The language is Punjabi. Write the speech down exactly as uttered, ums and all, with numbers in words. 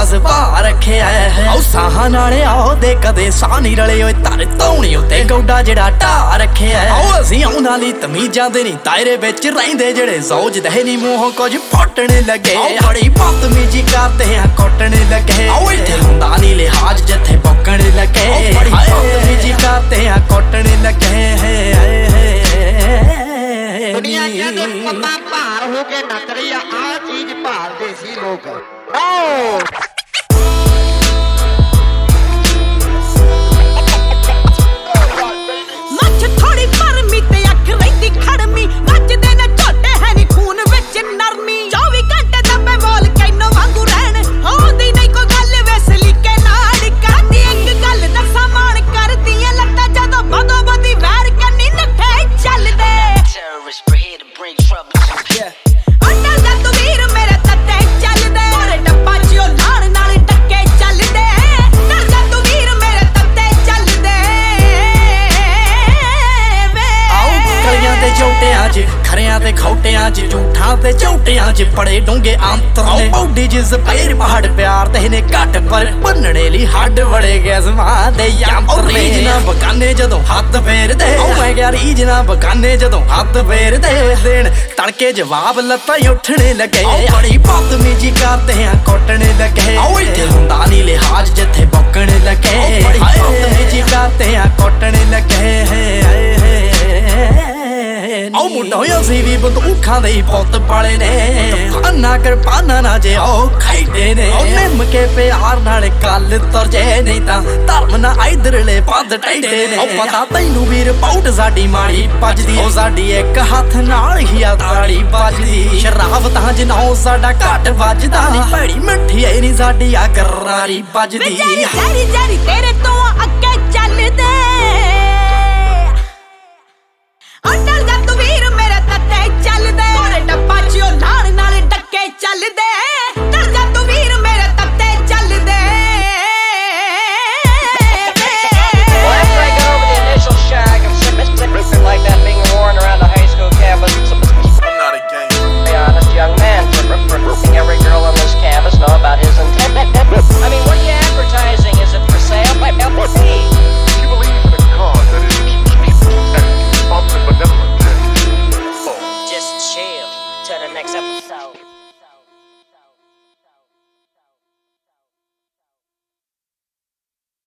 ਜਜ਼ਬਾ ਰੱਖਿਆ ਹੈ। ਉਹ ਸਾਹਾਂ ਨਾਲੇ ਆਉਦੇ ਕਦੇ ਸਾਹ ਨਹੀਂ ਰਲੇ ਓਏ ਧਰ ਧੌਣੀ ਉੱਤੇ ਗੋਡਾ ਜਿਹੜਾ ਢਾ ਰੱਖਿਆ। ਉਹ ਅਸੀਂ ਉਹਨਾਂ ਲਈ ਤਮੀਜ਼ਾਂ ਦੇ ਨਹੀਂ ਦਾਇਰੇ ਵਿੱਚ ਰਹਿੰਦੇ ਜਿਹੜੇ ਸੋਚਦੇ ਨਹੀਂ ਮੂੰਹੋਂ ਕੁਝ ਫੁੱਟਣ ਲੱਗੇ। ਬੜੀ ਬਦਤਮੀਜੀ ਕਰਦੇ ਆ ਕੁੱਟਣ ਲੱਗੇ। ਉਹ ਇੱਥੇ ਹੁੰਦਾ ਨਹੀਂ ਲਿਹਾਜ਼ ਜਿੱਥੇ ਬੁੱਕਣ ਲੱਗੇ। ਬੜੀ ਬਦਤਮੀਜੀ ਕਰਦੇ ਆ ਕੁੱਟਣ ਲੱਗੇ। ਦੁਨੀਆ ਕਹਿੰਦੇ ਪੱਤਾ ਭਾਰ ਹੋ ਕੇ ਨੱਚ ਰਹੀ ਆ, ਆਹ ਚੀਜ਼ ਭਾਲਦੇ ਸੀ ਲੋਕ। ਮੱਛ ਥੋੜੀ ਪਰਮੀ ਤੇ ਅੱਖ ਰਹਿੰਦੀ ਖੜਮੀ, ਵੱਜਦੇ ਨੇ ਝੋਟੇ ਹੈ ਨੀ ਖੂਨ ਵਿੱਚ ਨਰਮੀ। ਚੌਵੀ ਘੰਟੇ ਦੱਬੇ ਬੋਲ ਕੈਨੋ ਵਾਂਗੂ ਰਹਿਣ, ਆਉਂਦੀ ਨਹੀਂ ਕੋਈ ਗੱਲ ਵੇਸਲੀ ਕੇ ਨਾੜ। ਕਰਦੀ ਇੱਕ ਗੱਲ ਦੱਸਾਂ ਮਾਣ ਕਰਦੀਆਂ ਲੱਤਾਂ ਜਦੋਂ ਬਦੋ ਬਦੀ ਵੈਰ ਕੰਨੀ ਨੱਠੇ ਚੱਲਦੇ। ਅੰਡਰ ਦਾ ਤੂੰ ਵੀਰ ਮੇਰੇ ਤੱਤੇ ਚੱਲਦੇ, ਔਰ ਡੱਬਾ ਚਿਓ ਲਾਣ ਨਾਲ ਟੱਕੇ ਚੱਲਦੇ। ਅੰਡਰ ਦਾ ਤੂੰ ਵੀਰ ਮੇਰੇ ਤੱਤੇ ਚੱਲਦੇ ਵੇ। ਆਓ ਕਲੀਆਂ ਤੇ ਝੋਟਿਆਂ 'ਚ ਖਰਿਆਂ ਤੇ ਖੌਟਿਆਂ 'ਚ ਝੂਠਾਂ ਤੇ ਝੋਟਿਆਂ 'ਚ ਬੜੇ ਡੂੰਘੇ ਅੰਤਰ ਨੇ। ਬੌਡੀ ਜਿਸ ਪੇਰ ਪਹਾੜ ਪਿਆਰ ਤੇ ਨੇ ਘੱਟ ਪਰ ਬੰਨਣੇ ਲਈ ਹੱਡ ਬੜੇ ਗੈਸਮਾਂ ਦੇ ਯੰਤਰ ਨੇ। ਰੀਝ ਨਾ ਬਗਾਨੇ ਜਦੋਂ ਹੱਥ ਫੇਰਦੇ, ਓ ਮੈਂ ਕਿਹਾ ਰੀਝ ਨਾ ਬਗਾਨੇ ਜਦੋਂ ਹੱਥ ਫੇਰਦੇ। ਦੇਣ ਤੜਕੇ ਜਵਾਬ ਲੱਤਾਂ ਉੱਠਣੇ ਲੱਗੇ। ਬੜੀ ਬਦਤਮੀਜੀ ਕਰਦੇ ਆ ਕੁੱਟਣ ਲੱਗੇ। ਓ ਇੱਥੇ ਹੁੰਦਾ ਨਹੀਂ ਲਿਹਾਜ਼ ਜਿੱਥੇ ਬੁੱਕਣ ਲੱਗੇ। ਬੜੀ ਬਦਤਮੀਜੀ ਕਰਦੇ ਆ ਕੁੱਟਣ ਲੱਗੇ। ਉਹ ਮੁੰਡਾ ਹੋਇਆ ਸੀ ਵੀ ਬੰਦੂਖਾਂ ਦੇ ਪੁੱਤ ਪਾਲੇ ਨੇ, ਅੰਨਾ ਕਿਰਪਾਨਾਂ ਨਾ ਜੇ ਉਹ ਖਾਈਦੇ ਨੇ। ਉਹ ਨਿੰਮ ਕੇ ਪਿਆਰ ਨਾਲ ਗੱਲ ਤੁਰ ਜੇ, ਨਹੀਂ ਤਾਂ ਧਰਮ ਨਾ ਇਧਰਲੇ ਪੱਦ ਟੈਂਦੇ ਨੇ। ਉਹ ਪਤਾ ਤੈਨੂੰ ਵੀਰ ਪਾਉਟ ਸਾਡੀ ਮਾੜੀ ਵੱਜਦੀ, ਉਹ ਸਾਡੀ ਇੱਕ ਹੱਥ ਨਾਲ ਹੀ ਆ ਤਾੜੀ ਵੱਜਦੀ। ਸ਼ਰਾਬ ਤਾਂ ਜਨਾਓ ਸਾਡਾ ਘੱਟ ਵੱਜਦਾ ਨਹੀਂ, ਭੈੜੀ ਮਿੱਠੀ ਐ ਨਹੀਂ ਸਾਡੀ ਆ ਕਰਾਰੀ ਵੱਜਦੀ। ਜਾਰੀ ਜਾਰੀ ਤੇਰੇ ਤੋਂ ਅੱਗੇ ਚੱਲਦੇ, ਅੰਡਰ ਦਾ ਤੂੰ ਵੀਰ ਮੇਰੇ ਤੱਤੇ ਚੱਲਦੇ, ਔਰ ਡੱਬਾ ਚਿਓ ਲਾਣ ਨਾਲ ਟੱਕੇ ਚੱਲਦੇ। ਅੰਡਰ ਦਾ ਤੂੰ ਵੀਰ ਮੇਰੇ ਤੱਤੇ ਚੱਲਦੇ like that being worn around a high school campus. I'm not a gay. Be honest young man, every girl on this campus know about his intent. I mean, what are you advertising? Is it for sale? What do you believe in a cause that is often benevolent? Just chill till the next episode.